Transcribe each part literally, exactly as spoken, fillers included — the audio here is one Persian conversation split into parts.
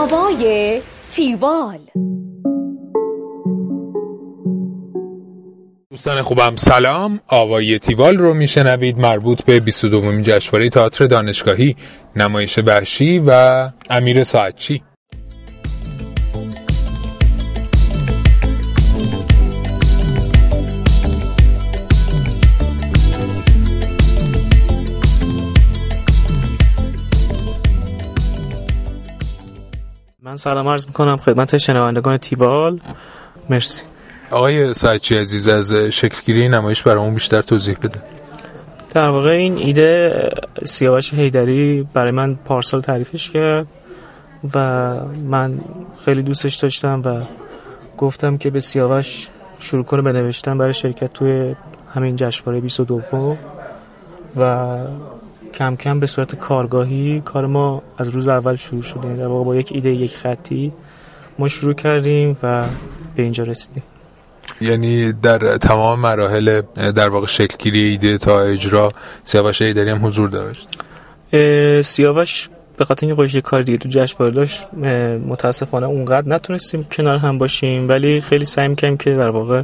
آوای تیوال. دوستان خوبم سلام، آوای تیوال رو میشنوید، مربوط به بیست و دومین جشنواره تئاتر دانشگاهی، نمایش وحشی و امیر ساعتچی. من سلام عرض میکنم خدمت شنوندگان تیوال. مرسی. آقای ساعتچی عزیز، از شکلگیری نمایش برامون بیشتر توضیح بده. در واقع این ایده سیاوش حیدری برای من پارسال تعریفش کرد و من خیلی دوستش داشتم و گفتم که به سیاوش شروع کنه به نوشتن برای شرکت توی همین جشنواره بیست و دو و کم کم به صورت کارگاهی کار ما از روز اول شروع شده. در واقع با یک ایده یک خطی ما شروع کردیم و به اینجا رسیدیم. یعنی در تمام مراحل در واقع شکلگیری ایده تا اجرا سیاوش حیدری هم حضور داشت. سیاوش به خاطر اینکه خودش یه کار دیگه تو جشنواره داشت متاسفانه اونقدر نتونستیم کنار هم باشیم، ولی خیلی سعی می‌کردیم که در واقع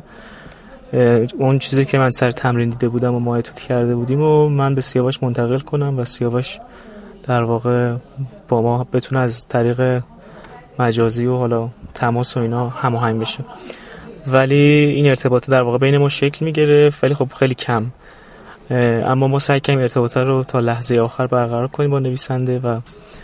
اون چیزی که من سر تمرین دیده بودم و ما اتوت کرده بودیم و من به سیاوش منتقل کنم و سیاوش در واقع با ما بتونه از طریق مجازی و حالا تماس و اینا هماهنگ بشه. ولی این ارتباط در واقع بین ما شکل میگرفت، ولی خب خیلی کم. اما ما سعی کردیم ارتباط رو تا لحظه آخر برقرار کنیم با نویسنده و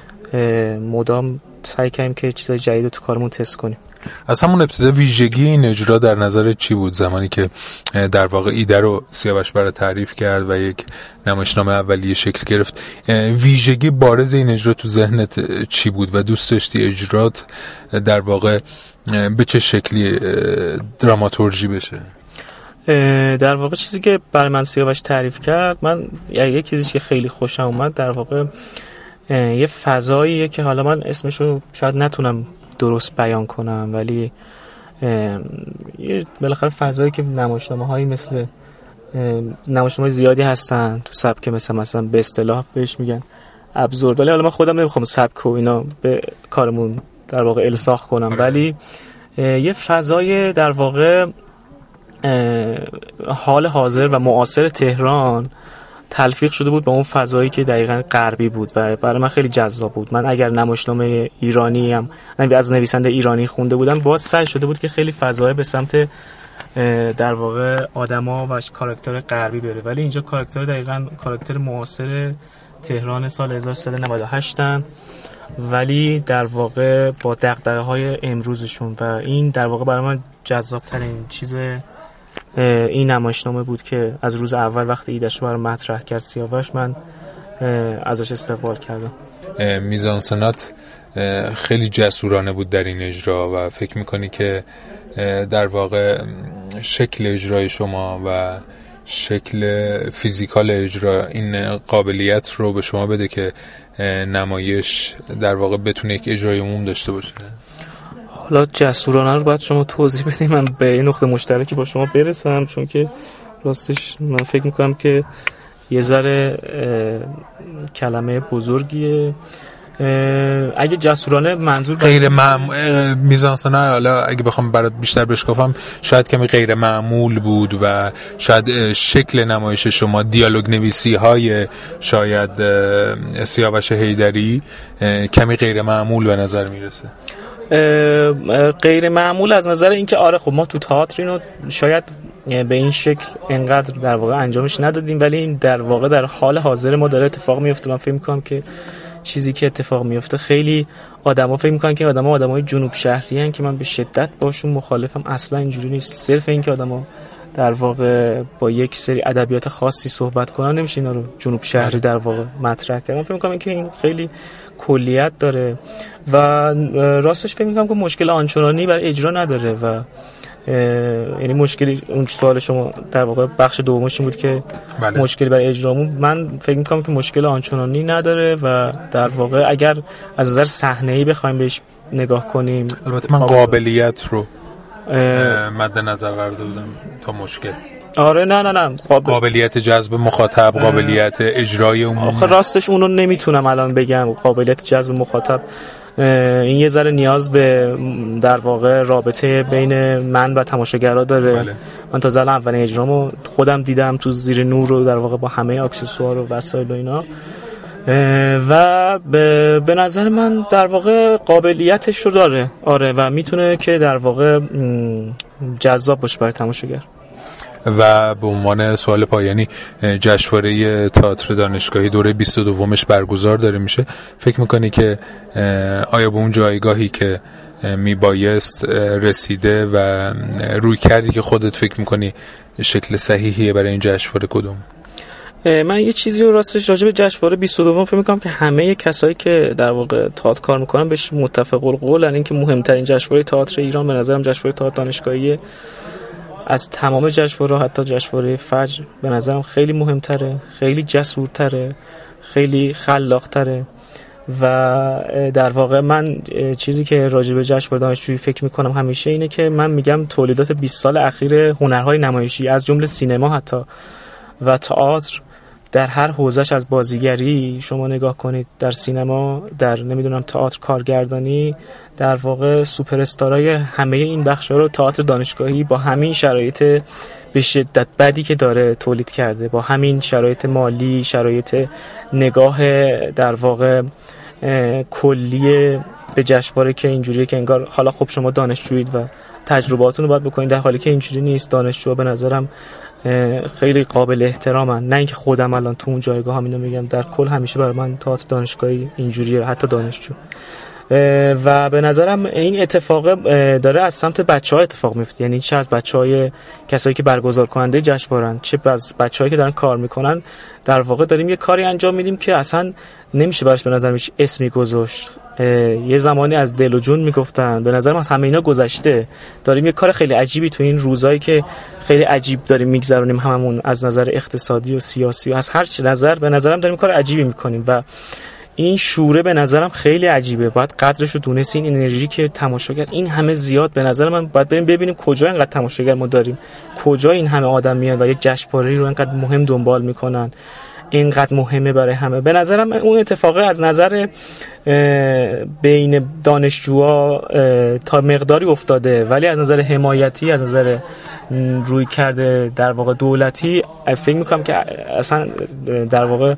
مدام سعی کردیم که چیزای جدید رو تو کارمون تست کنیم. از همون ابتدا ویژگی این اجرا در نظر چی بود زمانی که در واقع ایده رو سیاوش برای تعریف کرد و یک نمایشنامه اولیه شکل گرفت؟ ویژگی بارز این اجرا تو ذهنت چی بود و دوست داشتی اجرات در واقع به چه شکلی دراماتورژی بشه؟ در واقع چیزی که برای من سیاوش تعریف کرد، من یک چیزی که خیلی خوشم اومد در واقع یه فضاییه که حالا من اسمشو شاید نتونم درست بیان کنم، ولی یه بالاخره فضایی که نمایشنامه‌هایی مثل نمایشنامه‌های زیادی هستن تو سبک مثلا مثلا به اصطلاح بهش میگن ابزورد، ولی حالا من خودم نمیخوام سبک و اینا به کارمون در واقع الساق کنم، ولی یه فضای در واقع حال حاضر و معاصر تهران تلفیق شده بود با اون فضایی که دقیقاً غربی بود و برای من خیلی جذاب بود. من اگر نمایشنامه ایرانی هم از نویسنده ایرانی خونده بودم، باز سعی شده بود که خیلی فضای به سمت در واقع آدما و کاراکتر غربی بره، ولی اینجا کاراکتر دقیقاً کاراکتر معاصر تهران سال هزار و سیصد و نود و هشت ان، ولی در واقع با دغدغه‌های امروزشون و این در واقع برای من جذاب‌ترین چیز این نمایشنامه بود که از روز اول وقتی ایده‌شو برام مطرح کرد سیاوش، من ازش استقبال کردم. میزانسنات خیلی جسورانه بود در این اجرا و فکر میکنی که در واقع شکل اجرای شما و شکل فیزیکال اجرا این قابلیت رو به شما بده که نمایش در واقع بتونه یک اجرای عموم داشته باشه؟ حالا جسورانه رو باید شما توضیح بدید، من به این نقطه مشترکی با شما برسم، چون که راستش من فکر میکنم که یه ذره کلمه بزرگیه. اگه جسورانه منظور غیر معمول میزانسنه، حالا اگه بخوام برات بیشتر بشکافم، شاید کمی غیر معمول بود و شاید شکل نمایش شما، دیالوگ نویسی های شاید سیاوش حیدری کمی غیر معمول به نظر میرسه. غیر معمول از نظر اینکه آره خب ما تو تئاتر اینو شاید به این شکل انقدر در واقع انجامش ندادیم، ولی این در واقع در حال حاضر ما داره اتفاق میفته. من فکر می‌کنم که چیزی که اتفاق میفته، خیلی آدما فکر می‌کنن که آدما آدمای جنوب شهری ان که من به شدت باشون مخالفم. اصلا اینجوری نیست. صرف این که آدما در واقع با یک سری ادبیات خاصی صحبت کنن نمیشه اینا رو جنوب شهری در واقع مطرح کردن. فکر می‌کنم که این خیلی کلیت داره و راستش فکر می‌کنم که مشکل آنچنانی برای اجرا نداره و یعنی مشکلی اون سوال شما در واقع بخش دومش این بود که بله. مشکلی برای اجرامون، من فکر می‌کنم که مشکل آنچنانی نداره و در واقع اگر از نظر صحنه‌ای بخوایم بهش نگاه کنیم، البته من قابلیت رو مد نظر قرار دادم تا مشکل آره نه نه نه قابل... قابلیت جذب مخاطب، قابلیت اجرای عمومی. آخه راستش اونو نمیتونم الان بگم. قابلیت جذب مخاطب این یه ذره نیاز به در واقع رابطه بین من و تماشاگرها داره. بله. من تا زمان اولین اجرامو خودم دیدم تو زیر نور رو در واقع با همه اکسسوار و وسایل و اینا و به, به نظر من در واقع قابلیتش رو داره. آره و میتونه که در واقع جذاب باشه برای تماشاگر. و به عنوان سوال پایانی، جشنواره تئاتر دانشگاهی دوره بیست و دومش برگزار داره میشه. فکر میکنی که آیا به اون جایگاهی که میبایست رسیده و روی کردی که خودت فکر میکنی شکل صحیحیه برای این جشنواره کدوم؟ من یه چیزی رو راستش راجع به جشنواره بیست و دو فکر میکنم که همه کسایی که در واقع تئاتر کار میکنن بهش متفق القولن، این که مهمترین جشنواره تئاتر ایران به نظرم جشنواره تئاتر دانشگاهیه. از تمام جشنواره، حتی جشنواره فجر به نظرم خیلی مهمتره، خیلی جسورتره، خیلی خلاقتره و در واقع من چیزی که راجع به جشنواره دانشجویی فکر میکنم همیشه اینه که من میگم تولیدات بیست سال اخیر هنرهای نمایشی از جمله سینما حتی و تئاتر در هر حوزه‌اش، از بازیگری شما نگاه کنید، در سینما، در نمیدونم تئاتر، کارگردانی، در واقع سوپر استارای همه این بخش‌ها رو تئاتر دانشگاهی با همین شرایط به شدت بدی که داره تولید کرده، با همین شرایط مالی، شرایط نگاه در واقع کلی به جشنواره که اینجوریه که انگار حالا خب شما دانشجویید و تجربهاتون رو باید بکنید، در حالی که اینجوری نیست. دانشجو به نظرم خیلی قابل احترامن. نه اینکه خودم الان تو اون جایگاه هم اینو میگم، در کل همیشه برای من تئاتر دانشگاهی اینجوریه، حتی دانشجو. و به نظرم این اتفاق داره از سمت بچه‌ها اتفاق میفته، یعنی چه از بچه‌های کسایی که برگزار کننده جشنواره‌ن، چه از بچه‌هایی که دارن کار میکنن. در واقع داریم یه کاری انجام میدیم که اصلا نمیشه براش به نظر هیچ اسمی گذاشت. یه زمانی از دل و جون میگفتن، به نظرم از همه اینا گذشته. داریم یه کار خیلی عجیبی تو این روزایی که خیلی عجیب داریم میگذرونیم هممون، از نظر اقتصادی و سیاسی و از هر چه نظر به نظرم داریم کار عجیبی میکنیم و این شوره به نظرم خیلی عجیبه. باید قدرش رو دونست. این انرژی که تماشاگر این همه زیاد، به نظر من باید بریم ببینیم کجا اینقدر تماشاگر ما داریم، کجا این همه آدم میاد و یک جشنواره رو اینقدر مهم دنبال میکنن، اینقدر مهمه برای همه. به نظرم اون اتفاق از نظر بین دانشجوها تا مقداری افتاده، ولی از نظر حمایتی، از نظر روی کرده در واقع دولتی، فکر میکنم که اصلا در واقع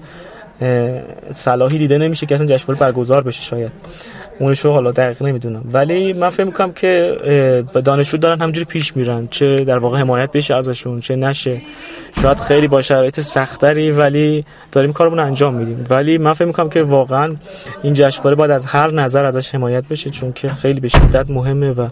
صلاحی دیده نمیشه که اصلا جشنواره برگزار بشه. شاید اونشو حالا دقیق نمیدونم، ولی من فکر میکنم که به دانشجو دارن همینجوری پیش میرن، چه در واقع حمایت بشه ازشون چه نشه. شاید خیلی با شرایط سختری ولی داریم کارمون رو انجام میدیم. ولی من فکر میکنم که واقعا این جشنواره باید از هر نظر ازش حمایت بشه، چون که خیلی به شدت مهمه و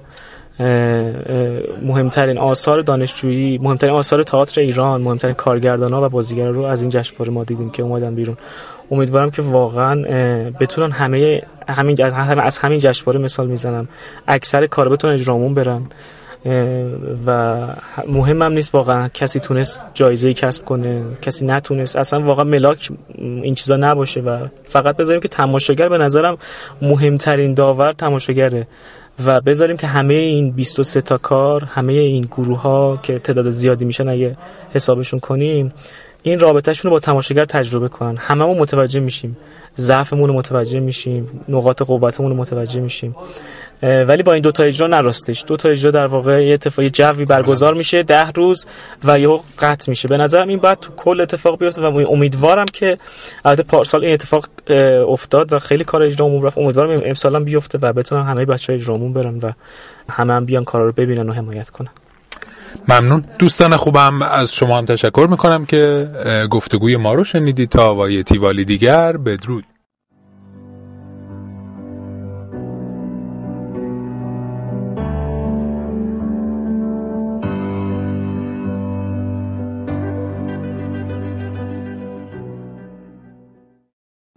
مهمترین آثار دانشجویی، مهمترین آثار تئاتر ایران، مهمترین کارگردانا و بازیگرا رو از این جشنواره ما دیدیم که اومدن بیرون. امیدوارم که واقعا بتونن همه همین از همین جشنواره مثال میزنم اکثر کارا بتونن اجرامون برن و مهمم نیست واقعا کسی تونست جایزه‌ای کسب کنه کسی نتونست، اصلا واقعا ملاک این چیزا نباشه و فقط بذاریم که تماشاگر، به نظرم مهمترین داور تماشاگره و بذاریم که همه این بیست و سه تا کار، همه این گروه‌ها که تعداد زیادی میشن اگه حسابشون کنیم، این رابطه‌شون رو با تماشاگر تجربه کنن. هممون متوجه میشیم، ضعفمون رو متوجه میشیم، نقاط قوتمون رو متوجه میشیم، ولی با این دو تا اجرا نراستش. دو تا اجرا در واقع یه اتفاقی جوی برگزار میشه ده روز و یهو قطع میشه. به نظرم این باید تو کل اتفاق بیفته و امیدوارم که البته پارسال این اتفاق افتاد و خیلی کار اجرامون رفت، امیدوارم امسالم بیفته و بتونن همه بچه‌ها اجرامون برن و همه هم بیان کارا رو ببینن و حمایت کنن. ممنون دوستان خوبم، از شما هم تشکر میکنم که گفتگوی ما رو شنیدید. تا وای تیوالی دیگر، بدرود.